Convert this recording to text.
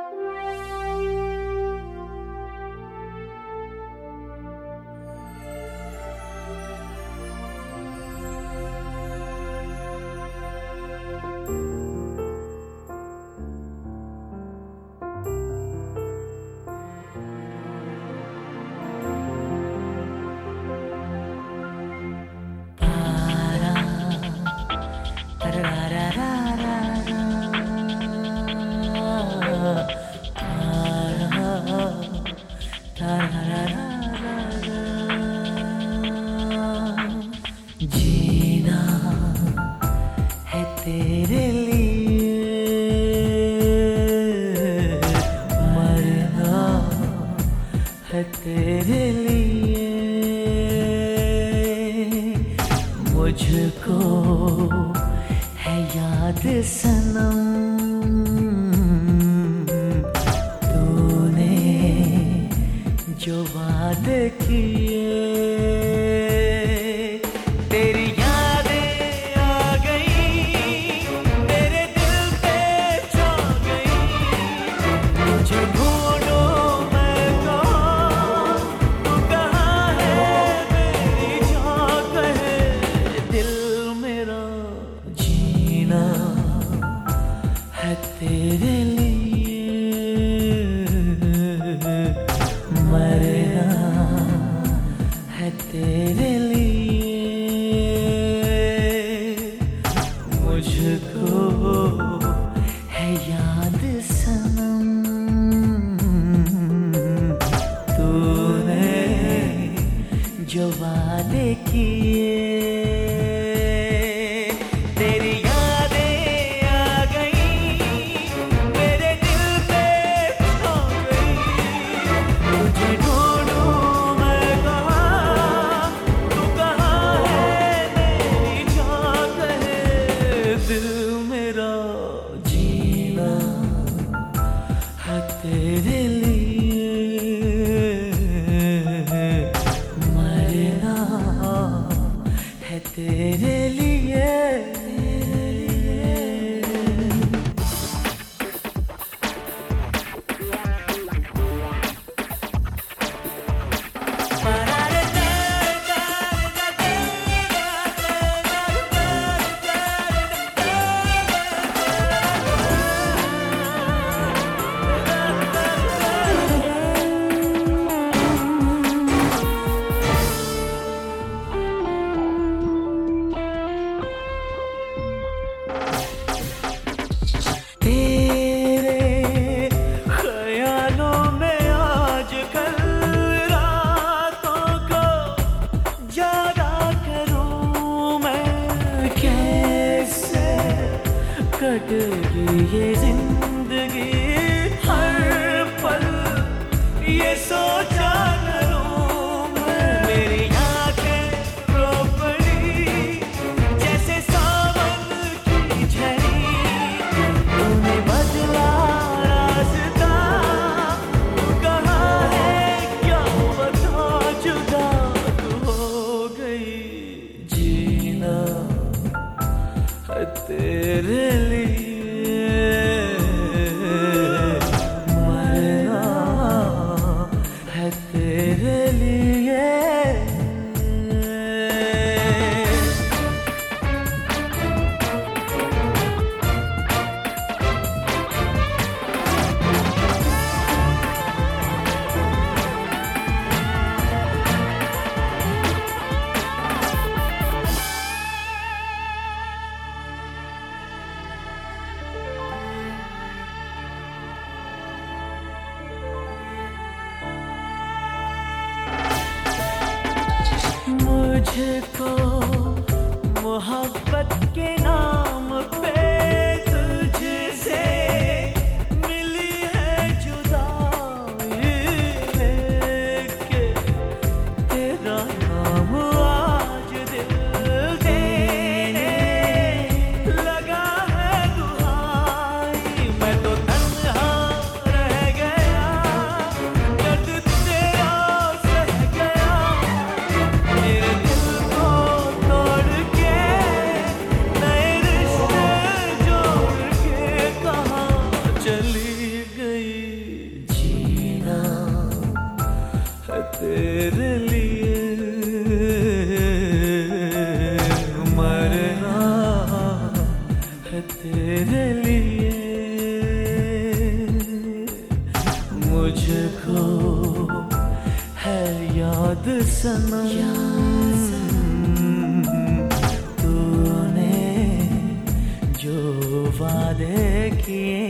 जीना है तेरे लिए, मरना है तेरे लिए। मुझको है याद सनम, तूने जो वादे किए। तेरी यादें आ गई, मेरे दिल पे छा गई। तुझे ढूंढूं मैं कहाँ, तू कहाँ है मेरी जान कहे। दिल मेरा जीना है तेरे लिए, मरना है तेरे लिए। मुझको है याद सनम, तूने जो वादे किए। तेरी यादें आ गई, मेरे दिल पे छा गई। तुझे ढूंढूं मैं कहाँ, तू कहाँ है मेरी जान कहे। दिल मेरा जीना है तेरे लिए, मरना है तेरे लिए। तेरे ख्यालों में आजकल रातों को जागा करूं मैं। कैसे कटेगी ये जिंदगी, हर पल ये सोचा करूं मैं। मेरी आंखें रो पड़ी जैसे सावन की झड़ी। तूने बदला रास्ता, तू कहाँ है क्या बता, जुदा तू हो गई। जीना है तेरे लिए, मरना है तेरे लिए। मुझको मोहब्बत के नाम पे तुझसे मिली है जुदाई, लेके तेरा नाम आज दिल देने लगा है दुहाई। मैं तो तन्हा रह गया, दर्द तेरा सह गया। मेरे दिल को तोड़ के नए तेरे लिए मरना है तेरे लिए। मुझको है याद सनम तूने जो वादे किए